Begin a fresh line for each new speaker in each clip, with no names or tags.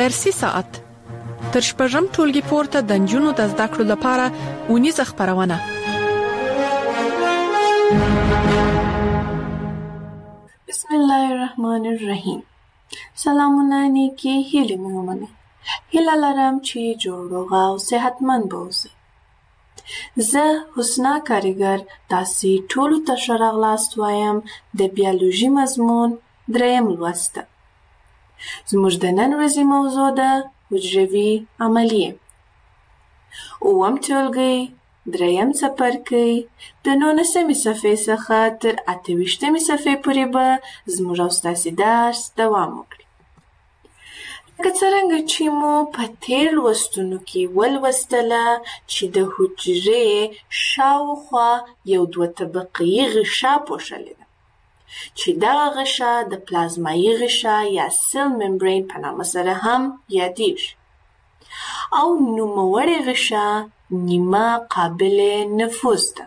فارسي ساعت تر شپږم ټولګي پورته د نجونو د زده کړو لپاره اونیزه خپرونه.
بسم الله الرحمن الرحیم. سلامونه نیکی هیلې مې ومنئ. هیله لرم چې جوړ روغ او صحتمند به اوسئ. زه حسنا کاریګر تاسې ټولو ته ښه راغلاست وایم د بیولوژي مضمون 3 لوست ته. زموږ د نن ورځې موضوع ده حجروي عملیې. 9م ټولګی 3م څپرکی د 19مې صفحې څخه تر 28مې صفحې پورې به زموږ او ستاسې درس دوام وکړي. لکه څرنګه چې مو په تېر لوستونو کې ولوستله چې د حجرې شاوخوا یو 2 طبقه‌یي غشا پوښلې ده چې دغه غشا د پلازمایي غشا یا سیل ممبرین په نامه سره هم یادیږي او نوموړې غشا نیمه قابل نفوذ ده،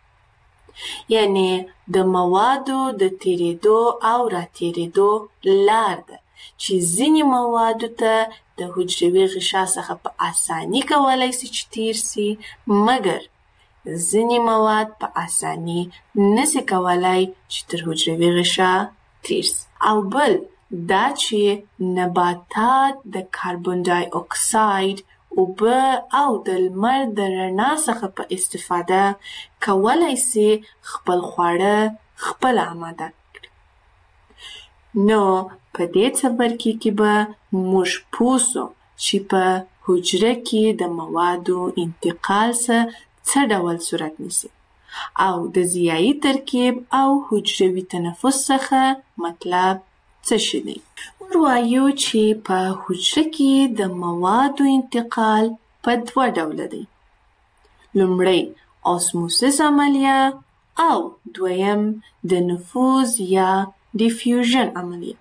یعنی د موادو د تیرېدو او راتېرېدو لار ده چې ځینې موادو ته د حجروي غشا څخه په اساني کولی سي چې تیر سي، مګر ځینې مواد په اساني نسي کولی چې تر حجروي غشا تیر سي. او بل دا چې نباتات د کاربن ډای اکساید، اوبه او د لمر د رڼا څخه په استفاده کولی سي خپل خواړه خپل آماده کړي. نو په دې څپرکي کې به موږ پوه سو چې په حجره کې د موادو انتقال څه ډول صورت نیسي او د ضیایي ترکیب او حجروي تنفس څخه مطلب څه شی دی. موږ وایو چې په حجره کې د موادو انتقال په 2 ډوله دی. لومړی اسموسیس عملیه او دویم د نفوذ یا ډیفیوژن عملیه.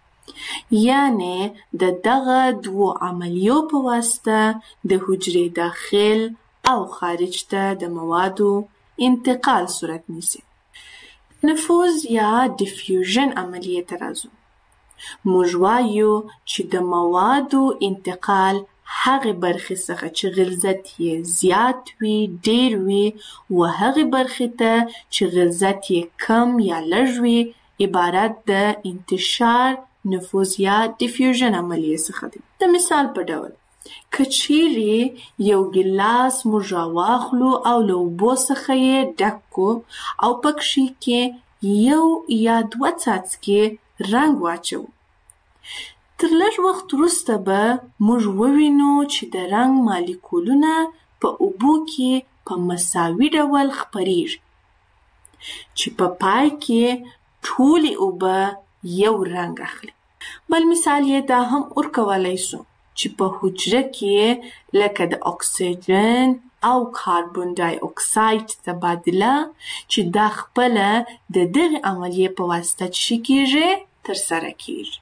یعنی د دغه 2 عملیو په واسطه د حجرې داخل او خارج ته د موادو انتقال صورت نیسي. نفوذ یا ډیفیوژن عملیه ته راځو. موږ وایو چې د موادو انتقال هغې برخې څخه چې غلظت یې زیات وي، ډیر وي، و هغې برخې ته چې غلظت یې کم یا لږ وي عبارت د انتشار، نفوذ یا ډیفیوژن عملیې څخه دی. د مثال په ډول که چیرې یو ګیلاس موږ راواخلو او له اوبو څخه یې ډک کړو او پکښې کې 1 یا 2 څاڅکي رنګ واچوو، تر لږ وخت وروسته به موږ ووینو چې د رنګ مالیکولونه په اوبو کې په مساوي ډول خپریږي چې په پای کې ټولې اوبه یو رنګ اخلي. بل مثال یې دا هم ورکولی سو چې په حجره کې لکه د اکسیجن او کاربن ډای اکساید تبادله چې دا خپله د دغې عملیې په واسطه چې کیږي ترسره کیږي.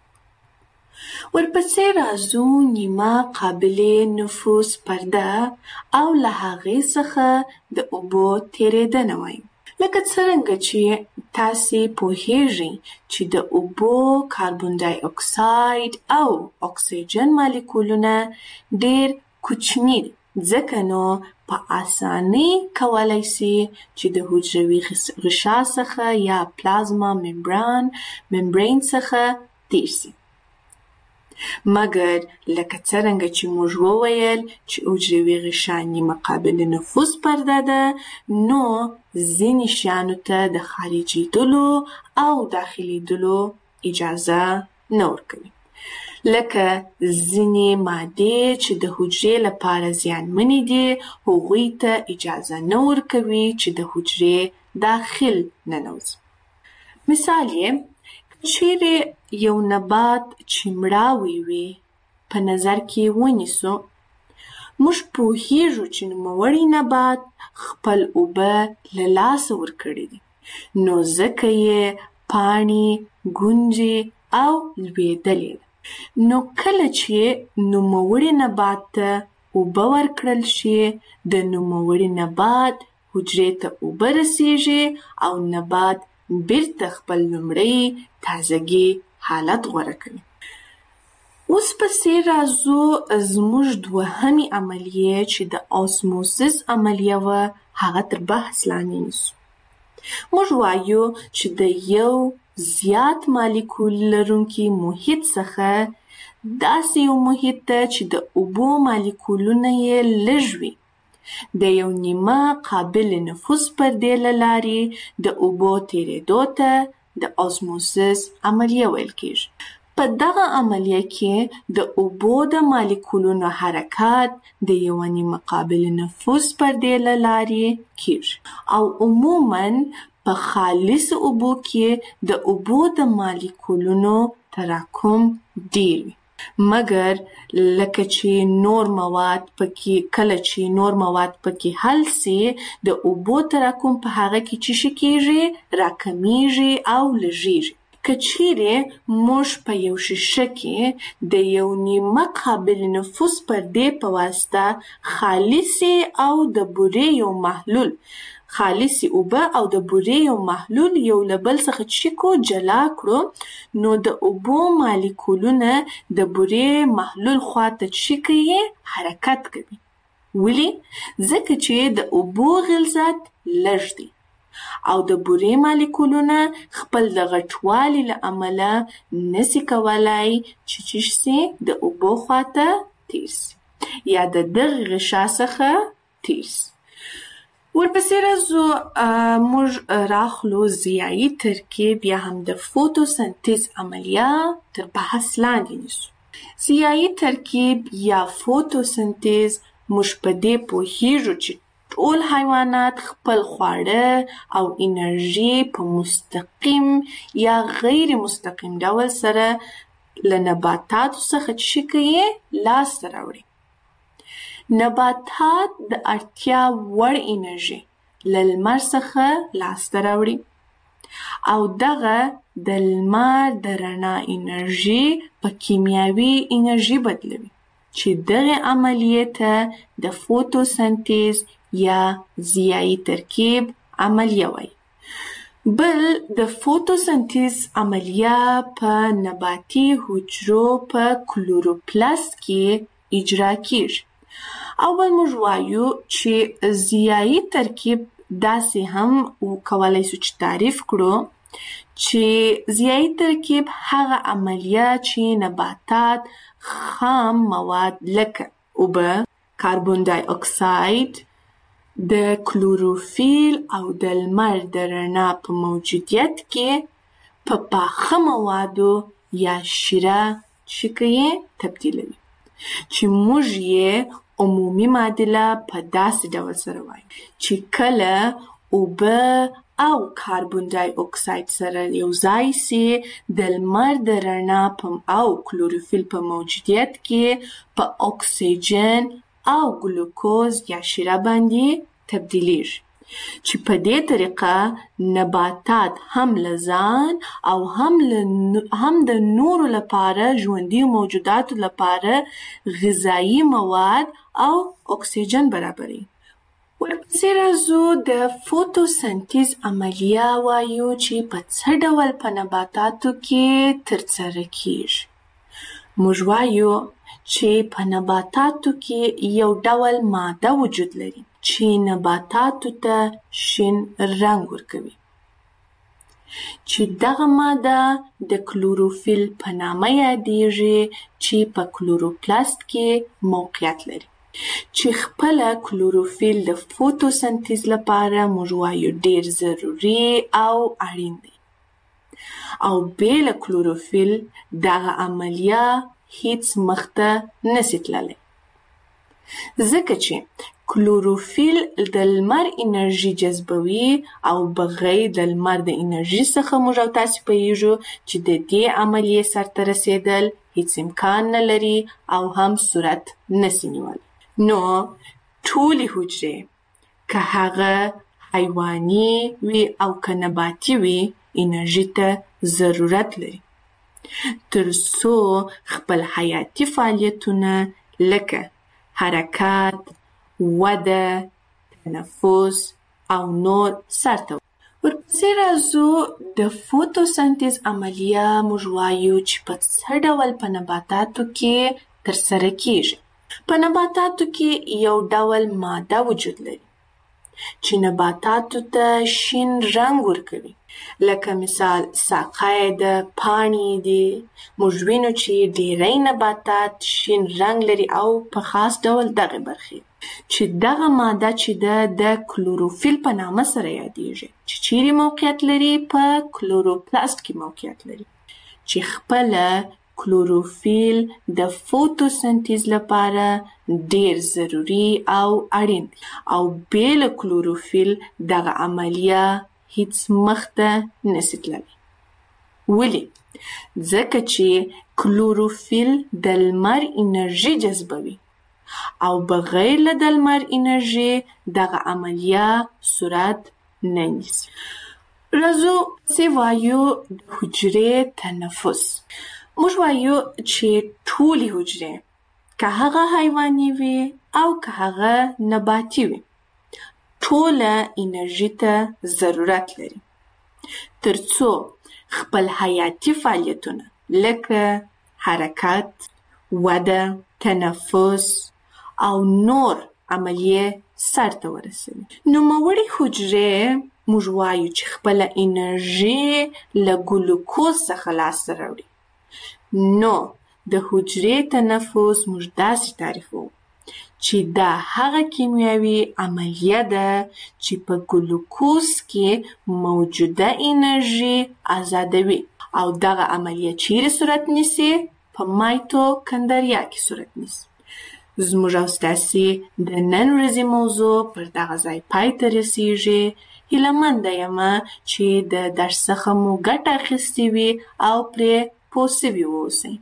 ورپسې راځو نیمه قابل نفوذ پرده او له هغې څخه د اوبو تیرېدنه وایو. لکه څرنګه چې تاسې پوهیږئ چې د اوبو کاربن ډای اکساید او اکسیجن مالیکولونه ډیر کوچني دي، ځکه نو په اسانۍ کولی سي چې د حجروي غشا څخه یا پلازما ممبرین څخه تیر سي. مګر لکه څرنګه چې موږ وویل چې حجروي غشا نیمه قابل نفوذ پرده ده، نو ځینې شیانو ته د خارجېدلو او داخلېدلو اجازه نه ورکوي. لکه ځینې مادې چې د حجرې لپاره زیانمنې دي، هغوی ته اجازه نه ورکوي چې د حجرې داخل ننوځي. مثال یې چیرې یو نبات چې مړاوی وي په نظر کې ونیسو، موږ پوهیږو چې نوموړی نبات خپل اوبه له لاسه ورکړي دي، نو ځکه یې پاڼې، ګونجې او لوېدلې ده. نو کله چې نوموړي نبات ته اوبه ورکړل شي، د نوموړي نبات حجرې ته اوبه رسیږي او نبات بیرته خپل لومړی تازګي حالت غوره کوي. اوس پسې راځو زموږ دوهمې عملیې چې د اوسموسیس عملیه وه هغه تر بحث لاندې نیسو. موږ وایو چې د یو زیات مالیکول لرونکي محیط څخه داسې یو محیط ته چې د اوبو مالیکولونه یې لږ وي د یو نیمه قابل نفوذ پردې له لارې د اوبو تېرېدو ته د اوسموسیس عملیه ویل کېږي. په دغه عملیه کې د اوبو د مالیکولونو حرکت د یوه نیمه قابل نفوذ پردې له لارې کېږي او عموماً په خالص اوبو کې د اوبو د مالیکولونو تراکم ډېر وي. مګر لکه چې نور مواد پکې حل سي د اوبو تراکم په هغه کې څه کېږي؟ راکمیږي او لږیږي. که چیرې موږ په یو شیشه کې د یو نیمه قابل نفوذ پردې په واسطه خالصې او د بورې یو محلول خالصې اوبه او د بورې یو محلول یو له بل څخه جلا کړو نو د اوبو مالیکولونه د بورې محلول خواته حرکت کوي. ولې؟ ځکه چې د اوبو غلظت لږ دی او د بورې مالیکولونه خپل د غټوالي له امله نسي کولای چې د اوبو خواته تیر سي یا د دغه غشا څخه تیر سي. ورپسې راځو موږ راخلو ضیایي ترکیب یا هم د فوتوسنتیز عملیه تر بحث لاندې نیسو. ضیایي ترکیب یا فوتوسنتیز موږ په دې پوهیږو چې ټول حیوانات خپل خواړه او انرژي په مستقیم یا غیر مستقیم ډول سره له نباتاتو څخه لاسته راوړي. نباتات د اړتیا وړ انرژي له لمر څخه لاسته راوړي او دغه د لمر د رڼا انرژي په کیمیاوي انرژي بدلوي چې دغه عملیې ته د فوتوسنتیز یا ضیایي ترکیب عملیه وایي. بل د فوتوسنتیز عملیه په نباتي حجرو په کلوروپلاست کې اجرا کیږي. اول موږ وایو چې ضیایي ترکیب داسې هم کولای شو چې تعریف کړو چې ضیایي ترکیب هغه عملیه چې نباتات خام مواد لکه اوبه، کاربن دای اکساید، د کلوروفیل او د لمر د رڼا په موجودیت کې په پاخه موادو یا شیره تبدیلوي چې موږ یې عمومي معادله په داسې ډول سره وایو چې کله اوبه او کاربن دای اکساید سره یو ځای سي د لمر د رڼا او کلوروفیل په موجودیت کې په اکسیجن او ګلوکوز یا شیره باندې تبدیلیږي چې په دې طریقه نباتات هم له ځان او هم د نورو لپاره ژوندي موجوداتو لپاره غذایي مواد او اکسیجن برابروي. ورپسې راځو د فوتوسنتیز عملیه وایو چې په څه ډول په نباتاتو کې ترسره کیږي. موږ وایو چې په نباتاتو کې یو ډول ماده وجود لري چې نباتاتو ته شین رنګ ورکوي چې دغه ماده د کلوروفیل په نامه یادیږي چې په کلوروپلاست کې موقعیت لري چې خپله کلوروفیل د فوتوسنتیز لپاره موږ وایو ډیر ضروري او اړین دی او بې له کلوروفیل دغه عملیه هیڅ مخته نسي تللی ځکه چې کلوروفیل د لمر انرژي جذبوي او بغیر د لمر د انرژي څخه موږ او تاسې پوهیږو چې د دې عملیې سرته رسیدل هیڅ امکان نه لري او هم صورت نسي نیولی. نو ټولې حجرې که هغه حیواني وي او که نباتي وي انرژي ته ضرورت لري تر څو خپل حیاتي فعالیتونه لکه حرکت، وده، تنفس او نور سرته ورپسې راځو د فوتوسنتیز عملیه موږ وایو چې په څه ډول په نباتاتو کې ترسره کیږي. په نباتاتو کې یو ډول ماده وجود لري چې نباتاتو ته شین رنګ ورکوي. لکه مثال ساقه د پاڼې دي. موږ وینو چې ډیری نباتات شین رنګ لري او په خاص ډول دغه برخې چې دغه ماده چې د کلوروفیل په نامه سره یادیږي چې چیرې موقعیت لري په کلوروپلاست کې موقعیت لري چې خپله کلوروفیل د فوتوسنتیز لپاره ډیر ضروري او اړین دی او بې له کلوروفیل دغه عملیه هیڅ مخته نشي تللی. ولې؟ ځکه چې کلوروفیل د لمر انرژي جذبوي او بغیر له د لمر انرژي دغه عملیه صورت نه نیسي. راځو چې وایو د حجرې تنفس. موږ وایو چې ټولې حجرې که هغه حیواني وي او که هغه نباتي وي ټوله انرژي ته ضرورت لري ترڅو خپل حیاتي فعالیتونه لکه حرکت، وده، تنفس او نور عملیه سرته ورسوي. نوموړې حجرې موږ وایو چې خپله انرژي له ګلوکوز څخه لاسته راوړي. نو د حجرې تنفس موږ داسې تعریفوو چې دا هغه کیمیاوي عملیه ده چې په ګلوکوز کې موجوده انرژي آزادوي او دغه عملیه چیرې صورت نیسي؟ په مایتوکندریا کې صورت نیسي. زموږ او ستاسې د نن ورځې موضوع پر دغه ځای پای ته رسیږي. هیلهمنده یمه چې د درس څخه مو ګټه اخیستې وي او پرې پوه سوي واوسئ.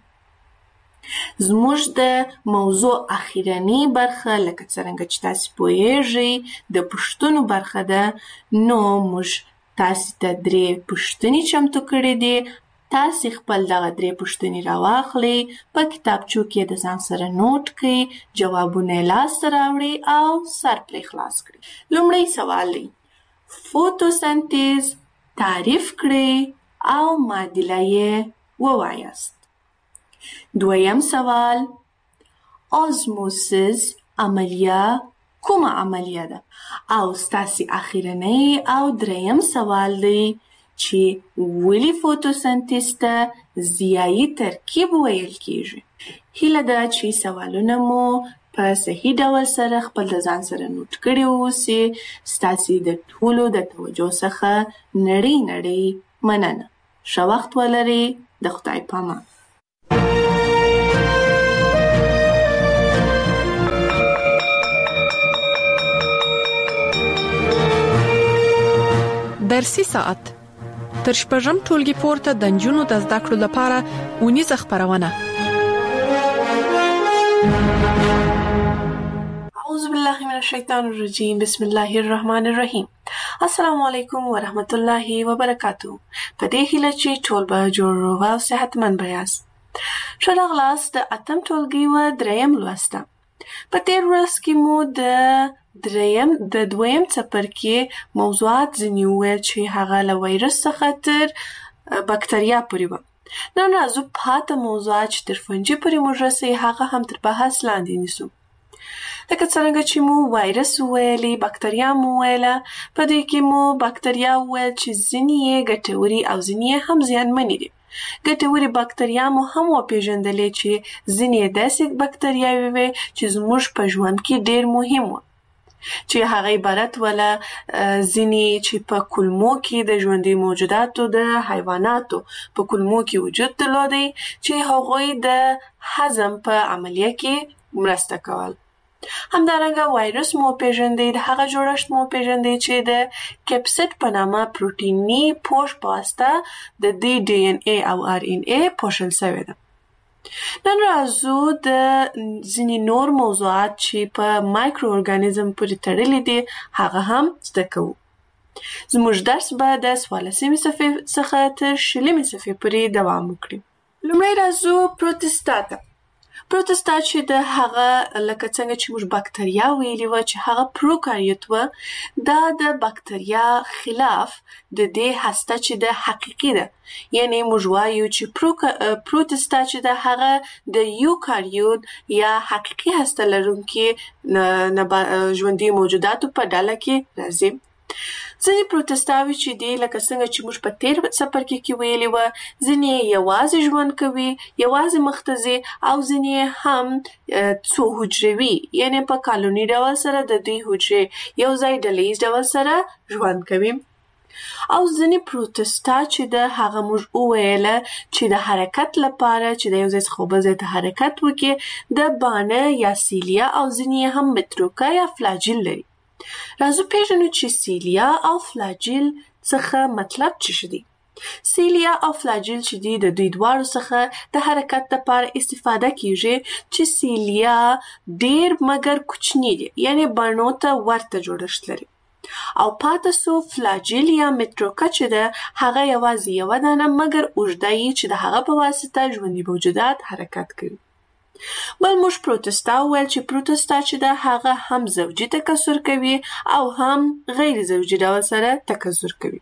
زموږ د موضوع اخیرنۍ برخه لکه څرنګه چې تاسې پوهیږئ د پوښتنو برخه ده. نو موږ تاسې ته 3 پوښتنې چمتو کړې دي. تاسې خپل دغه 3 پوښتنې راواخلئ، په کتابچو کې د ځان سره نوټ کړئ، جوابونه یې لاسته راوړئ او سر پرې خلاص کړئ. لومړی سوال دی فوتوسنتیز تعریف کړئ او معادله یې ووایاست. دویم سوال آزموسیس عملیه کومه عملیه ده؟ او ستاسې اخیرنۍ او دریم سوال دی چې ولې فوتوسنتیز ته ضیایي ترکیب ویل کیږي. هیله ده چې سوالونه مو په صحیح ډول سره خپل د ځان سره نوٹ کړي اوسئ. ستاسې د ټولو د توجه څخه نړۍ مننه. ښه وخت ولرئ. د خدای پامان.
درسي ساعت تر شپږم ټولګي پورته د نجونو د زده کړو لپاره اونیزه خپرونه.
اعوذ بالله من الشیطان الرجیم. بسم الله الرحمن الرحیم. السلام علیکم ورحمت الله وبرکاتو. په دې هیله چې ټول به جوړ روغ او صحتمند به یاست. ښه راغلاست د 8م ټولګي و 3م لوسته. په تیر ورځ کې مو د دویم څپرکي موضوعات ځینې وویل چې هغه له وایرس څخه تر بکتریا پورې وه. نن راځو پاته موضوعات چې تر فنجي پورې موږ رسوي هغه هم تر بحث لاندې نیسو. لکه څرنګه چې مو وایرس وویلې، بکتریا مو وویله. په دې کې مو بکتریا وویل چې ځینې یې ګټورې او ځینې یې هم زیانمنې دي. ګټورې بکتریا مو هم وپېژندلې چې ځینې یې داسې بکتریاوې وې چې زموږ په ژوند کې ډېر مهم وو چې هغه عبارت ولا ځینې چې په کولمو کې د ژوندي موجوداتو د حیواناتو په کولمو کې وجود درلودی چې هغوی د هضم په عملیه کې مرسته کول. همدارنګه وایرس مو پیژندې، د هغه جوړښت مو پیژندې چې د کپسید په نامه پروتیني پوښ په واسطه د دې ډي ان اي او ار ان اي پوښل شوی ده. نن راځو د ځینې نور موضوعات چې په مایکرو ارګانیزم پورې تړلي دي هغه هم زده کوو. زموږ درس به د 14مې صفحې څخه تر 20مې صفحې پورې دوام وکړي. لومړی راځو پروتستاتا. پروتستا چې د هغه لکه څنګه چې موږ بکتریا ویلي وه چې هغه پروکاریوت وه، دا د بکتریا خلاف د دې هسته چې د حقیقي ده، یعنی موږ وایو چې پروتستا چې د هغه د یوکاریوت یا حقیقي هسته لرونکي ژوندي موجوداتو په ډله کې راځي. ځینې پروتستاوي چې دي لکه څنګه چې موږ په تیر څپرکي کې ویلي وه، ځینې یوازې ژوند کوي، یوازې مخ ته ځي، او ځینې هم څو حجروي، یعنی په کالوني ډول سره د دوی حجرې یو ځای ډلیز ډول سره ژوند کوي. او ځینې پروتستا چې د هغه موږ وویله چې د حرکت لپاره چې د یو ځای څخه بل ځای ته حرکت وکړي د بانه یا سیلیا او ځینې هم متروکه یا فلاجیل لري. راځو پیژنو چې سیلیا او فلاجیل څخه مطلب څه دي. سیلیا او فلاجیل چې دي د دوی دواړو څخه د حرکت لپاره استفاده کیږي، چې سیلیا ډیر مګر کوچنی دي، یعنی بڼو ته ورته جوړښت لري، او پاتې سو فلاجیل یا متروکه چې ده هغه یوازې یوه دانه مګر اوږده یي چې د هغه په واسطه ژوندي موجودات حرکت کوي. بل موږ پروتستا وویل چې پروتستا چې ده هغه هم زوجي تکثر کوي او هم غیر زوجي ډول سره تکثر کوي.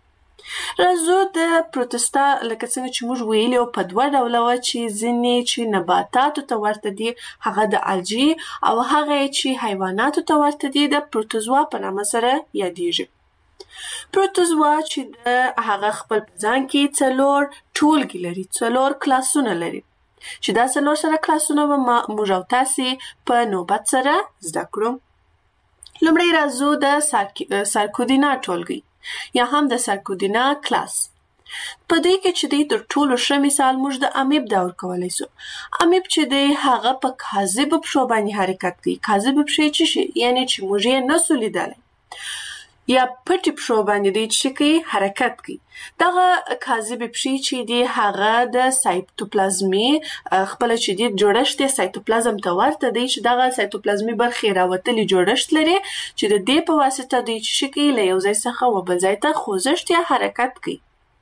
راځو د پروتستا لکه څنګه چې موږ ویلي په دوه ډوله وه، چې ځینې چې نباتاتو ته ورته دي هغه د الجی، او هغه چې حیواناتو ته ورته دي د پروتوزوا په نامه سره یادیږي. پروتوزوا چې د هغه خپل په ځان کې 4 ټولګي لري، 4 کلاسونه لري، چې دا 4 سره کلاسونه به موږ او تاسې په نوبت سره زده کړو. لومړی راځو د سارکودینا ټولګي یا هم د سارکودینا کلاس. په دې کې چې دی تر ټولو ښه مثال موږ د امیب دا ورکولی سو. امیب چې دی هغه په کاذبو پښو باندې حرکت کوي. کاذبې پښې څه شي؟ یعنی چې موږ یې نسو لیدلی، یا پټې پښو باندې دی چې کوي حرکت کوي. دغه کاذبې پښې چې دی هغه د سایتوپلازمي خپله چې دی جوړښت یې سایتوپلازم ته ورته دی، چې دغه سایتوپلازمي برخې راوتلي جوړښت لري، چې د دې په واسطه دوی چې کوي له یو ځای څخه و بل ځای ته خوځښت یا حرکت کوي.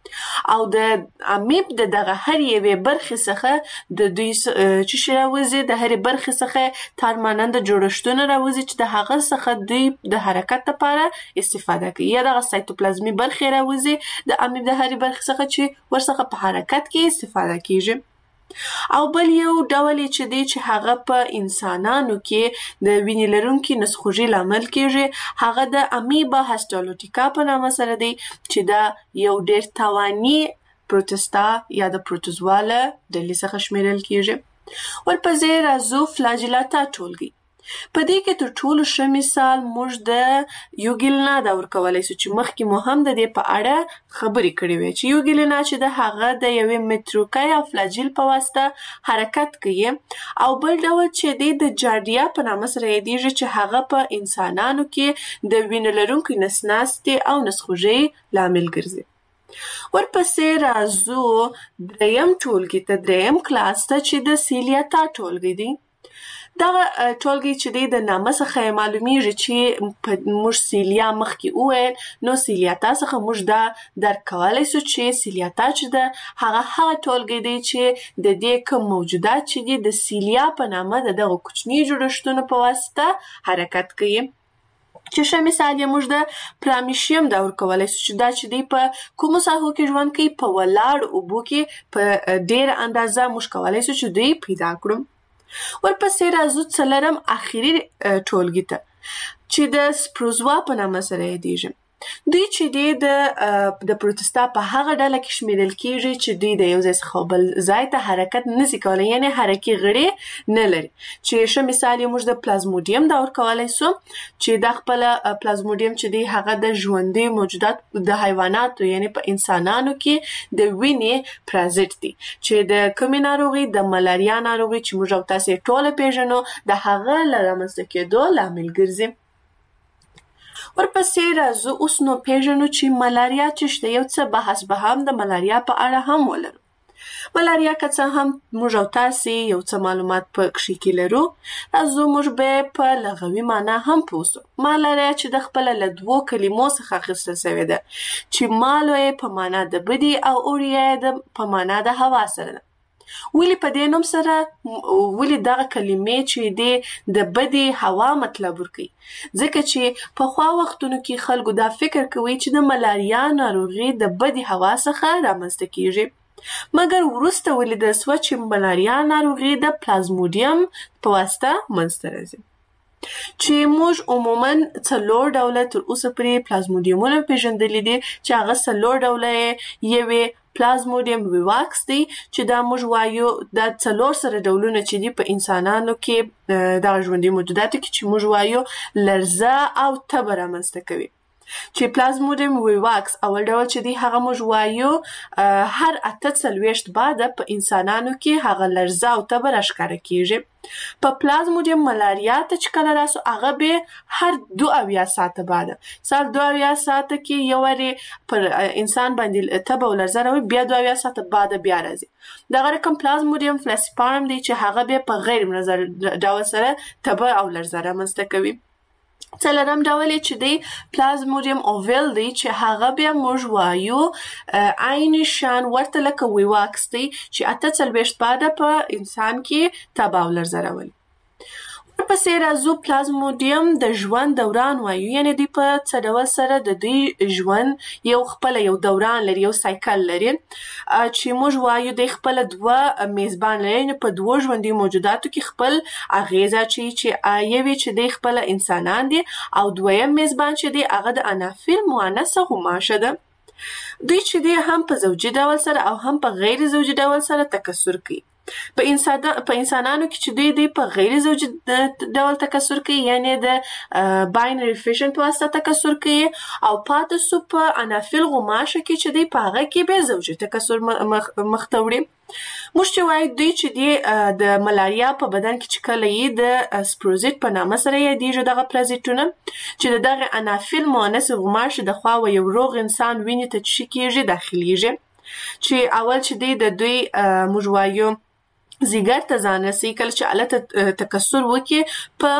او د امیب د دغه هر یوې برخې څخه د دوی چې شي راوځي، د هرې برخې څخه تار ماننده جوړښتونه راوځي چې د هغه څخه دوی د حرکت لپاره استفاده کوي، یا دغه سایتوپلازمي برخې راوځي د امیب د هرې برخې څخه چې ورڅخه په حرکت کې استفاده کیږي. او بل یو ډول چې دی چې هغه په انسانانو کې د وینې لرونکي نسخوږي لامل کیږي، هغه د امیبا هسټالوټیکا په نامه سره دی، چې دا یو ډیر تواني پروتستا یا د پروتوزوا له ډلې څخه شمیرل کیږي. ورپسې راځو فلاجیلاتا ټولګي. په دې کې تر ټولو ښه مثال موږ د یوګیلنا دا ورکولی سو، چې مخکې مو هم د دې په اړه خبرې کړې وې، چې یوګیلنا چې د هغه د یوې متروکه یا فلاجیل په واسطه حرکت کوي. او بل ډول چې دی د جاردیا په نامه سره یادیږي، چې هغه په انسانانو کې د وینې لرونکي نسناستې او نسخوږۍ لامل ګرځي. ورپسې راځو دریم ټولګي ته، دریم کلاس ته، چې د سیلیاتا ټولګي دی. دغه ټولګي چې دی د نامه څخه معلومیږي چې موږ سیلیا مخکې وویل، نو سیلیاتا څخه موږ دا درک کولی سو چې سیلیاتا چې ده هغه ټولګي دی چې د دې کوم موجودات چې دي د سیلیا په نامه د دغه کوچني جوړښتونو په واسطه حرکت کوي. چې ښه مثال یې موږ د پرامیشیم دا ورکولی سو، چې دا چې دی په کومو ساحو کې ژوند کوي؟ په ولاړو اوبو کې په ډېره اندازه موږ کولی سو چې دوی پیدا کړو. ورپسې راځو څلورم اخري ټولګي ته، چې د سپروزوا په نامه سره یادیږي. دوی چې دی د پروتستا په هغه ډله کې شمیرل کیږي چې دوی د یو ځای څخه بل ځای ته حرکت نشي کولی، یعنی حرکي غړي نه لري. چې ښه مثال یې موږ د پلازموډیم دا ورکولی سو، چې دا خپله پلازموډیم چې دی هغه د ژوندي موجودات د حیواناتو یعنی په انسانانو کې د وینې پرازیت دی، چې د کومې ناروغي؟ د ملاریا ناروغي، چې موږ او تاسې ټوله پیژنو، د هغه له رامنځته کېدو لامل ګرځي. ورپسې راځو اوس نو پیژنو چې ملاریا څه شته. یو څه بحث به هم د ملاریا په اړه هم ولرو. ملاریا که څه هم موږ او تاسې یو څه معلومات په کښې کې لرو، راځو موږ به په لغوي معنا هم پوه سو. ملاریا چې د خپله له 2 کلمو څخه اخیستل سوې ده، چې مالو یې په معنا د بدي او اوریا یې په معنا د هوا سره ده. ولې په دې نوم سره ولې دغه کلمې چې د بدې هوا مطلب ورکوي؟ ځکه چې پخوا وختونو کې خلکو دا فکر کوي چې د ملاریا ناروغي د بدې هوا څخه رامنځته کیږي، مګر وروسته ولیدل سوه چې ملاریا ناروغي د پلازمودیم په واسطه منځته راځي، چې موږ عموماً 4 ډوله تر اوسه پورې پلازمودیمونه پیژندلي دي، چې هغه 4 ډوله یې پلازمودیم ویواکس دی، چې دا موږ وایو دا 4 سره ډولونه چې دي په انسانانو کې دغه ژوندي موجوداتو کې چې موږ وایو لرزه او تبه رامنځته کوي. چې پلازمودیم ویواکس اول ډول چې دی هغه موږ وایو هر 48 بعده په انسانانو کې هغه لرزه او تبه راښکاره کیږي. په پلازمودیم ملاریا ته چې کله راسو هغه به هر 72 ساعته بعده، سال 72 ساعته کې یو وارې پر انسان باندې تبه او لرزه راوي، بیا 72 ساعته بعده بیا راځي. دغه رقم پلازمودیم فلاسیپارم دی چې هغه به په غیر منظر ډول سره تبه او لرزه رامنځته کوي. 4 ډول چې دی پلازمودیم اوویل دی چې هغه بیا موږ وایو عین شان ورته لکه ویواکس دی چې 48 بعده په انسان کې تبه او لرزه راولي. ورپسې راځو پلازمودیم د ژوند دوران وایو، یعنی دوی په څه ډول سره د دوی ژوند یو خپله یو دوران لري، یو سایکل لري، چې موږ وایو دوی خپله 2 میزبان لري، یعنی په 2 ژوندي موجوداتو کې خپل اغیزه چې یوې چې دوی خپله انسانان دي او دویم میزبان چې دی هغه د انافیل مؤنثه غوماشه ده. دوی چې دی هم په زوجي ډول سره او هم په غیر زوجي ډول سره تکثر کوي. په انسانانو کې چې دوی په غیر زوجي ډول تکثر کوي، یعنی د باینري فیشن په واسطه تکثر کوي، او پاتې سو په انافیل غوماشه کې چې دوی په هغه کې به زوجي تکثر مخته وړي. موږ چې وایو دوی چې دی د ملاریا په بدن کې چې کله یې د سپروزیت په نامه سره یادیږي دغه پرازیتونه، چې د دغه انافیل مؤنث غوماشې د خوا یو روغ انسان وینې ته چې کیږي داخليږي، چې اول چې دی د دوی موږ وایو زیګر ته ځان رسي، کله چې هلته تکثر وکړي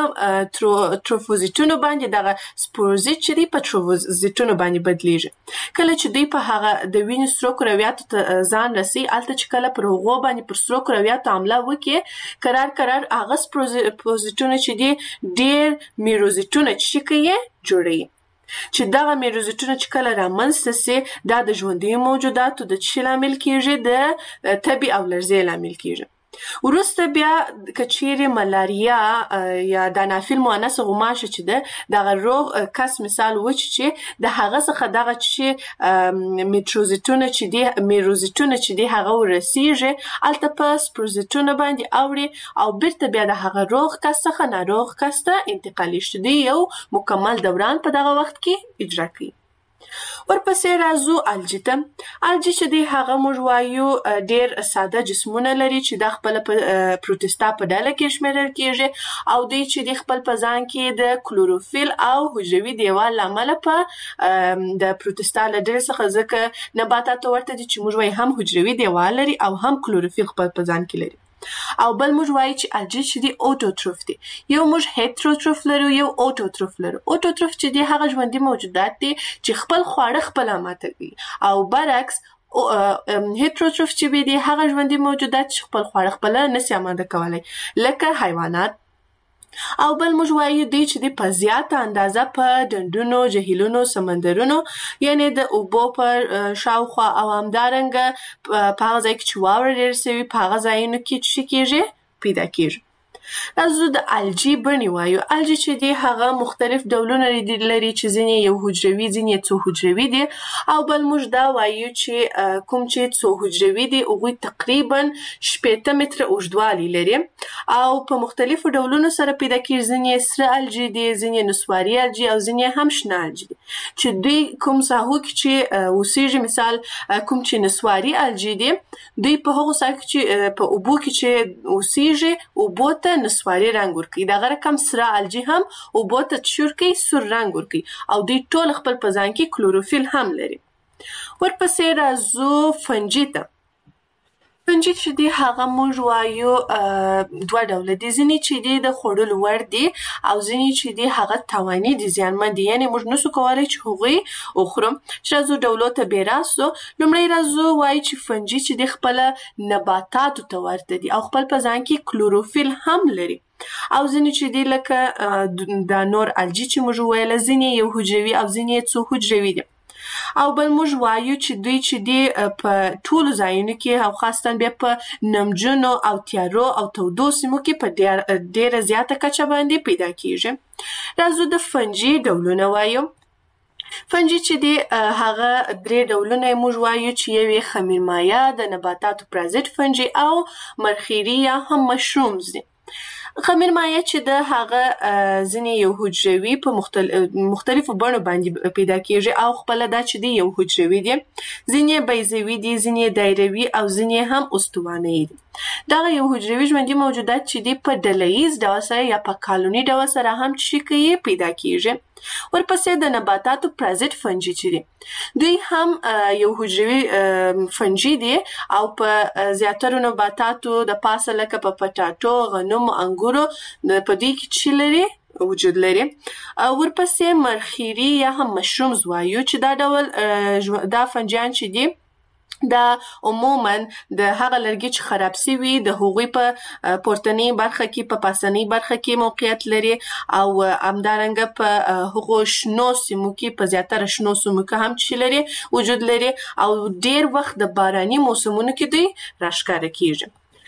په تروفوزیتونو باندې دغه سپوروزیت چې دی په تروفوزیتونو باندې بدلیږي. کله چې دوی په هغه د وینې سرو کرویاتو ته ځان رسي، هلته چې کله پر هغو باندې پر سرو کرویاتو حمله وکړي، قرار هغه سپوروزیتونه چې دی ډېر میروزیتونه چې کوي جوړوي، چې دغه میروزیتونه چې کله رامنځته سي دا د ژوندي موجوداتو د څه لامل کیږي؟ د تبې او لرزې لامل کیږي. وروسته بیا که چیرې ملاریا یا د انافیل مؤنثه غوماشه چې ده دغه روغ کس مثال وچ چې د هغه څخه دغه چې میروزیتونه چې دی هغه ورسیږي، هلته په سپروزیتونه باندې اوړي او بیرته بیا د هغه روغ کس څخه ناروغ کس ته انتقالیږي، چې دوی یو مکمل دوران په دغه وخت کې اجرا کوي. ورپسې راځو الجی ته. الجی چې دی هغه موږ وایو ډېر ساده جسمونه لري چې دا خپل پروتستا په ډله کې شمیرل کیږي، او دوی چې دی خپل په ځان کې د کلوروفیل او حجروي دیوال له امله په د پروتستا له ډلې څخه، ځکه نباتاتو ورته دي چې موږ وایو هم حجروي دیوال لري او هم کلوروفیل خپل په ځان کې لري. او بل موږ وایو چې الجی چې دی اوټوټروف دی. یو موږ هیتروټروف لرو، یو اوټوټروف لرو. اوټوټروف چې دی هغه ژوندي موجودات دي چې خپل خواړه خپله ماته کوي، او برعکس هیتروټروف چې دی هغه ژوندي موجودات چې خپل خواړه خپله نسي اماده کولی، لکه حیوانات. او بل موږ وایو دی چې دی په زیاته اندازه په ډنډونو، جهیلونو، سمندرونو، یعنی د اوبو په شاوخوا او همدارنګه په هغه ځای کې چې واوره ډېره سوي په هغه ځایونو کې چې کیږي پیدا کیږي. راځو د الجی بڼې وایو. الجی چې دی هغه مختلف ډولونه لري، چې ځینې یو حجروي، ځینې څو حجروي دي، او بل موږ دا وایو چې کوم چې څو حجروي دي هغوی تقریبا 18 متره اوږدوالی لري او په مختلفو ډولونو سره پیدا کیږي. ځینې سره الجی دي، ځینې نسواري الجی او ځینې هم شنه الجی دي، چې دوی کوم ساحو کې چې اوسیږي، مثال کوم چې نسواري الجی دي دوی په هغو ساحو کې چې په اوبو کې چې اوسیږي اوبو ته نسواري رنګ ورکوي. دغه رقم سره الجی هم اوبو ته چور کوي، سور رنګ ورکوي، او دوی ټول خپل په ځان کې کلوروفیل هم لري. ورپسې راځو فنجي ته. فنجي چې دی هغه موږ وایو دوه ډوله دي. ځینې چې دی د خوړلو وړ دي او ځینې چې دی هغه تاواني دي، زیانمن دي، یعنې موږ نسو کولی چې هغوی وخورو. چې راځو ډولو ته بې راستو. لومړی راځو وایي چې فنجي چې دی خپله نباتاتو ته ورته دي او خپل په ځان کې کلوروفیل هم لري. او ځینې چې دی لکه دا نور الجی چې موږ وویله، ځینې یو حجروي او ځینې څو حجروي دي. او بل موږ وایو چې دوی چې دی په ټولو ځایونو کې او خاصتاً بیا په نمجنو او تیارو او تودو سیمو کې په ډېره زیاته کچه باندې پیدا کیږي. راځو د فنجي ډولونه وایو. فنجي چې دی هغه 3 ډولونه موږ وایو چې یو یې خمیرمایه، د نباتاتو پرازیت فنجي او مرخیري یا هم مشرومز دي. خمیرمایه چې د هغه ځینې یو حجروي په مختلفو بڼو باندې پیدا کیږي او خپله دا چې دی یو حجروي دي، ځینې بیضوي دي، ځینې دایروي او ځینې هم استوانه‌یي دي. دغه یو حجروي ژوندي موجودات چې دی په ډلهییز ډول سره یا په کالوني ډول سره هم چې کوي پیدا کیږي. ورپسې د نباتاتو پرازیت فنجي چې دي دوی هم یو حجروي فنجي دي او په زیاترو نباتاتو د پاسه لکه په پټاټو، غنمو، انګورو په دوی کې چې لري وجود لري. ورپسې مرخیري یا هم مشرومز وایو چې دا ډول دا فنجیان چې دي دا عموماً د هغه لرګي چې خراب سوي د هغوی په پورتنۍ برخه کې په پاسنۍ برخه کې موقعیت لري او همدارنګه په هغو شنو سیمو کې په زیاتره شنو سیمو کې هم چې لري وجود لري او ډېر وخت د باراني موسمونو کې دوی راښکاره کیږي.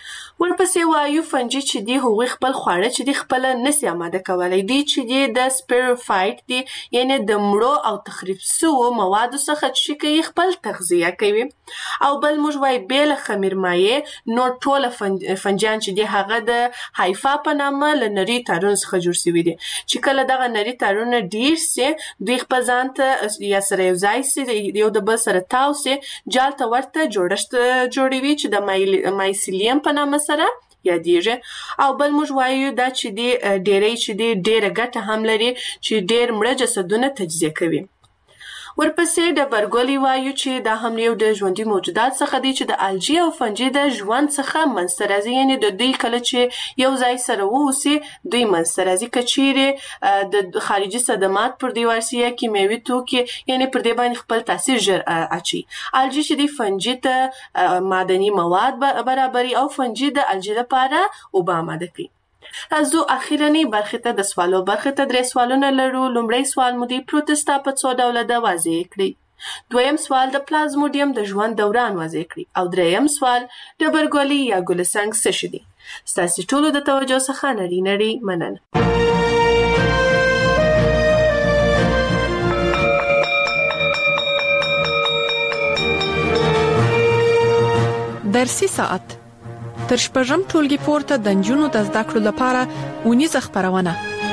ورپسې وایو فنجي چې دی هغوی خپل خواړه چې دی خپله نسي آماده کولی. دوی چې دی د سپیروفایټ دی، یعنې د مړو او تخریب سوو موادو څخه چې کوي خپل تغذیه کوي. او بل موږ وایو بې له خمیرمایې نور ټوله فنجیان چې دی هغه د هایفا په نامه له نري تارونو څخه جوړ سوي دي. چې کله دغه نري تارونه ډېر سي دوی خپل ځان ته یا سره یو ځای سي، یو د بل سره تاو سي، جال ته ورته جوړښت جوړوي چې د مایسیلیم په نامه سره یادیږي. او بل موږ وایو دا چې دی ډېری چې دی ډېره ګټه هم لري چې ډېر مړه جسدونه تجزیه کوي. ورپسې ډبرګولي وایو چې دا هم یو د ژوندي موجودات څخه دی چې د الجی او فنجي د ژوند څخه منځته راځي، یعنې د دوی کله چې یو ځای سره واوسي دوی منځته راځي. که چیرې د خارجي صدمات پر دې ورسي یا کیمیاوي توکي یعنې پر دې باندې خپل تاثیر ژر اچوي. الجی چې دی فنجي ته معدني مواد برابري او فنجي د الجی لپاره اوبه آماده کوي. راځو اخیرنۍ برخې ته د سوالو برخې ته 3 سوالونه لرو. لومړی سوال مو دی پروتستا په څو ډوله ده واضح کړئ. دویم سوال د پلازموډیم د ژوند دوران واضح کړئ. او دریم سوال ډبرګولي یا ګلسنګ څه شي دي. ستاسې ټولو د توجه څخه نړۍ مننه.
درسي ساعت تر شپږم ټولګي پورته د نجونو د زده کړو لپاره اونیزه خپرونه.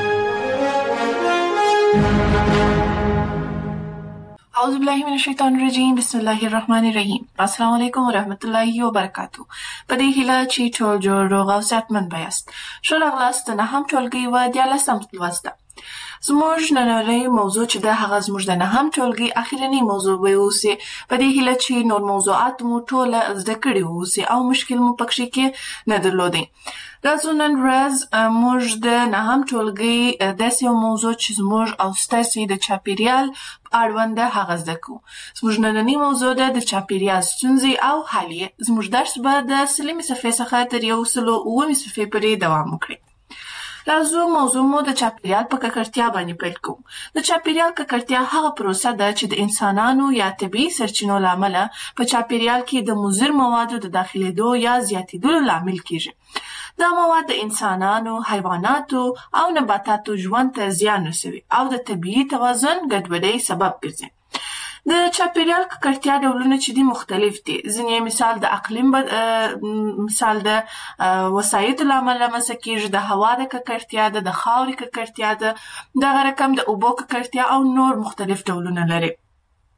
اعوذ بالله من الشیطان الرجیم، بسم الله الرحمن الرحیم. السلام علیکم ورحمت الله وبرکاتو. په دې هیله چې ټول جوړ روغ او صحتمند یاست. ښه راغلاست د 9م ټولګي و 14م لوست. زموږ نننۍ موضوع چې د هغه زموږ د 9م ټولګي اخیرنۍ موضوع به اوسي. په دې هیله چې نور موضوعات مو ټوله زده کړي اوسي او مشکل مو پکې کې نه درلودي. راځو نن ورځ موږ د 9م ټولګي داسې یو موضوع چې زموږ او ستاسې د چاپیریال اړوند هغه زده کوو. زموږ نننۍ موضوع ده د چاپیریال ستونزې او حل یې. زموږ درس به د 30مې صفحې څخه تر 109مې صفحې پورې دوام وکړي. راځو موضوع مو د چاپیریال په ککړتیا باندې پیل کوو. د چاپیریال ککړتیا هغه پروسه ده چې د انسانانو یا طبیعي سرچینو له امله په چاپیریال کې د مضر موادو د داخلېدو یا زیاتېدلو لامل کیږي. دا مواد د انسانانو، حیواناتو او نباتاتو ژوند ته زیان رسوي او د طبیعي توازن ګډوډۍ سبب ګرځي. د چاپیریال ککړتیا ډولونه چې دي مختلف دي. ځینې مثال د اقلیم مثال د وسایطو له امله رامنځته کیږي، د هوا د ککړتیا ده، د خاورې ککړتیا ده، دغه رقم د اوبو ککړتیا او نور مختلف ډولونه لري.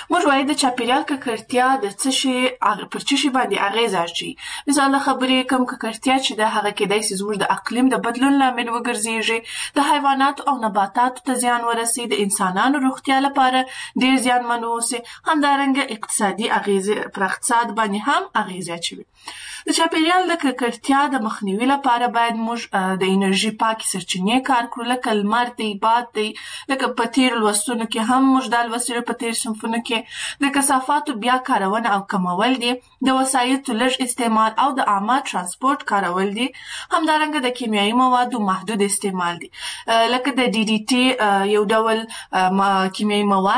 موږ وایو د چاپیریال ککړتیا د څه شي پر څه شي باندې اغیزه اچوي. مثال خبرې کوم ککړتیا چې د هغه کېدای شي زموږ د اقلیم د بدلون لامل وګرځيږي، د حیواناتو او نباتاتو ته زیان ورسي، د انسانانو روغتیا لپاره ډیر زیانمن اوسي، همدارنګه اقتصادي اغیزې پر اقتصاد باندې هم اغیزه اچوي. د چاپیریال د ککړتیا د مخنیوي لپاره باید موږ د انرژي پاکې سرچینې کار کړو، لکه لمر دی، باد دی، لکه په تیر لوستونو کې هم موږ دا لوستلي په تیر صنفونو کې د کثافاتو بیا کارونه او کمول دي، د وسایطو لږ استعمال او د عامه ترانسپورت کارول دي، همدارنګه د کیمیاوي موادو محدود استعمال دي، لکه د DDT یو ډول کیمیاوي مواد